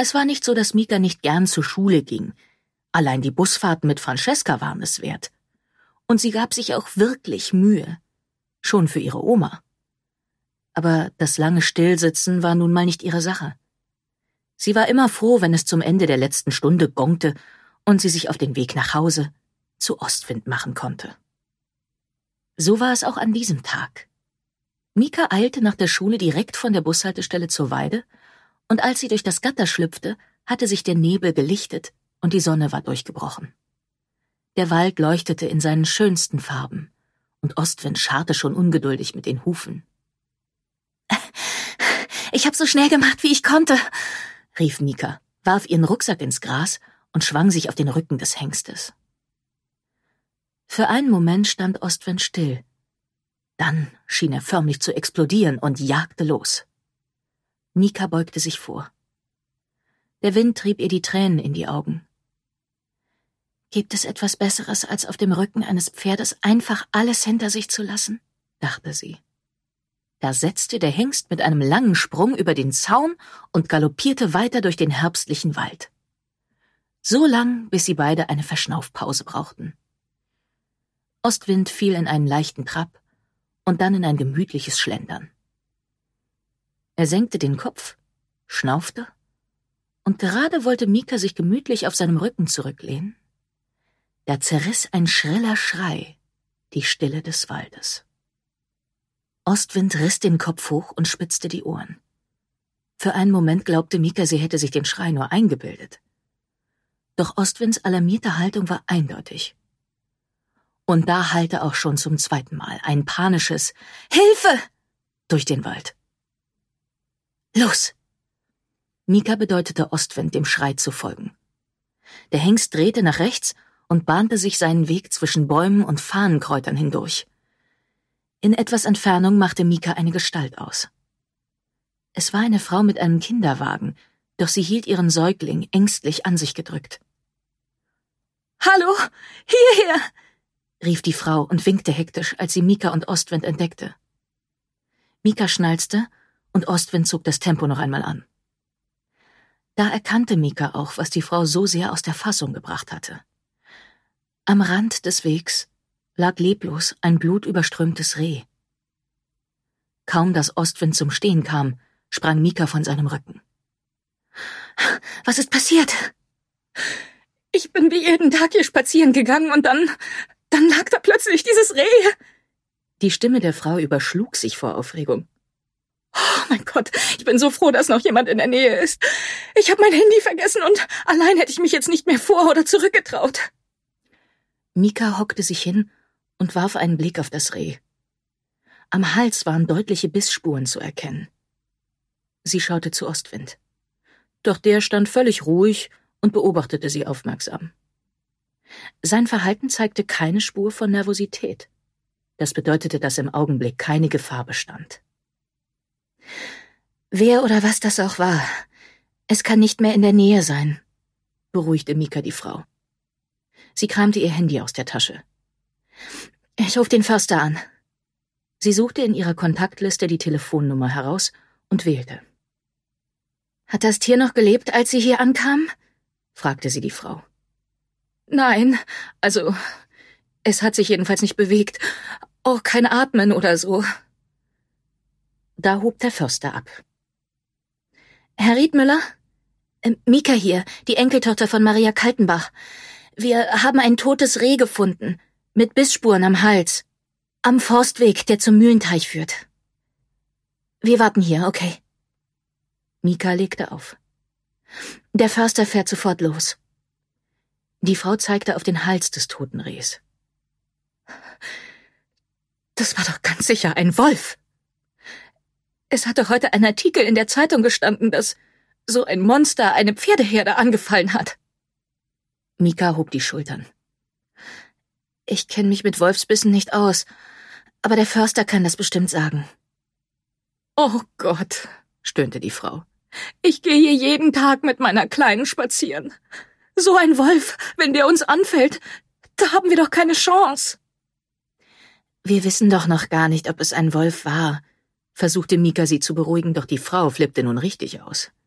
Es war nicht so, dass Mika nicht gern zur Schule ging. Allein die Busfahrten mit Francesca waren es wert. Und sie gab sich auch wirklich Mühe. Schon für ihre Oma. Aber das lange Stillsitzen war nun mal nicht ihre Sache. Sie war immer froh, wenn es zum Ende der letzten Stunde gongte und sie sich auf den Weg nach Hause zu Ostwind machen konnte. So war es auch an diesem Tag. Mika eilte nach der Schule direkt von der Bushaltestelle zur Weide, und als sie durch das Gatter schlüpfte, hatte sich der Nebel gelichtet und die Sonne war durchgebrochen. Der Wald leuchtete in seinen schönsten Farben, und Ostwind scharrte schon ungeduldig mit den Hufen. »Ich hab so schnell gemacht, wie ich konnte«, rief Mika, warf ihren Rucksack ins Gras und schwang sich auf den Rücken des Hengstes. Für einen Moment stand Ostwind still. Dann schien er förmlich zu explodieren und jagte los. Mika beugte sich vor. Der Wind trieb ihr die Tränen in die Augen. »Gibt es etwas Besseres, als auf dem Rücken eines Pferdes einfach alles hinter sich zu lassen?« dachte sie. Da setzte der Hengst mit einem langen Sprung über den Zaun und galoppierte weiter durch den herbstlichen Wald. So lang, bis sie beide eine Verschnaufpause brauchten. Ostwind fiel in einen leichten Trab und dann in ein gemütliches Schlendern. Er senkte den Kopf, schnaufte, und gerade wollte Mika sich gemütlich auf seinem Rücken zurücklehnen. Da zerriss ein schriller Schrei die Stille des Waldes. Ostwind riss den Kopf hoch und spitzte die Ohren. Für einen Moment glaubte Mika, sie hätte sich den Schrei nur eingebildet. Doch Ostwinds alarmierte Haltung war eindeutig. Und da hallte auch schon zum zweiten Mal ein panisches »Hilfe!« durch den Wald. »Los!« Mika bedeutete Ostwind, dem Schrei zu folgen. Der Hengst drehte nach rechts und bahnte sich seinen Weg zwischen Bäumen und Fahnenkräutern hindurch. In etwas Entfernung machte Mika eine Gestalt aus. Es war eine Frau mit einem Kinderwagen, doch sie hielt ihren Säugling ängstlich an sich gedrückt. »Hallo, hierher!« rief die Frau und winkte hektisch, als sie Mika und Ostwind entdeckte. Mika schnalzte und Ostwind zog das Tempo noch einmal an. Da erkannte Mika auch, was die Frau so sehr aus der Fassung gebracht hatte. Am Rand des Wegs lag leblos ein blutüberströmtes Reh. Kaum dass Ostwind zum Stehen kam, sprang Mika von seinem Rücken. »Was ist passiert?« »Ich bin wie jeden Tag hier spazieren gegangen und dann lag da plötzlich dieses Reh.« Die Stimme der Frau überschlug sich vor Aufregung. »Oh mein Gott, ich bin so froh, dass noch jemand in der Nähe ist. Ich habe mein Handy vergessen und allein hätte ich mich jetzt nicht mehr vor- oder zurückgetraut.« Mika hockte sich hin und warf einen Blick auf das Reh. Am Hals waren deutliche Bissspuren zu erkennen. Sie schaute zu Ostwind. Doch der stand völlig ruhig und beobachtete sie aufmerksam. Sein Verhalten zeigte keine Spur von Nervosität. Das bedeutete, dass im Augenblick keine Gefahr bestand. »Wer oder was das auch war, es kann nicht mehr in der Nähe sein«, beruhigte Mika die Frau. Sie kramte ihr Handy aus der Tasche. »Ich ruf den Förster an.« Sie suchte in ihrer Kontaktliste die Telefonnummer heraus und wählte. »Hat das Tier noch gelebt, als Sie hier ankamen?« fragte sie die Frau. »Nein, also, es hat sich jedenfalls nicht bewegt. Auch kein Atmen oder so.« Da hob der Förster ab. »Herr Riedmüller? Mika hier, die Enkeltochter von Maria Kaltenbach. Wir haben ein totes Reh gefunden, mit Bissspuren am Hals. Am Forstweg, der zum Mühlenteich führt. Wir warten hier, okay?« Mika legte auf. »Der Förster fährt sofort los.« Die Frau zeigte auf den Hals des toten Rehs. »Das war doch ganz sicher ein Wolf. Es hat doch heute ein Artikel in der Zeitung gestanden, dass so ein Monster eine Pferdeherde angefallen hat.« Mika hob die Schultern. »Ich kenne mich mit Wolfsbissen nicht aus, aber der Förster kann das bestimmt sagen.« »Oh Gott«, stöhnte die Frau. »Ich gehe hier jeden Tag mit meiner Kleinen spazieren. So ein Wolf, wenn der uns anfällt, da haben wir doch keine Chance.« »Wir wissen doch noch gar nicht, ob es ein Wolf war«, versuchte Mika sie zu beruhigen, doch die Frau flippte nun richtig aus.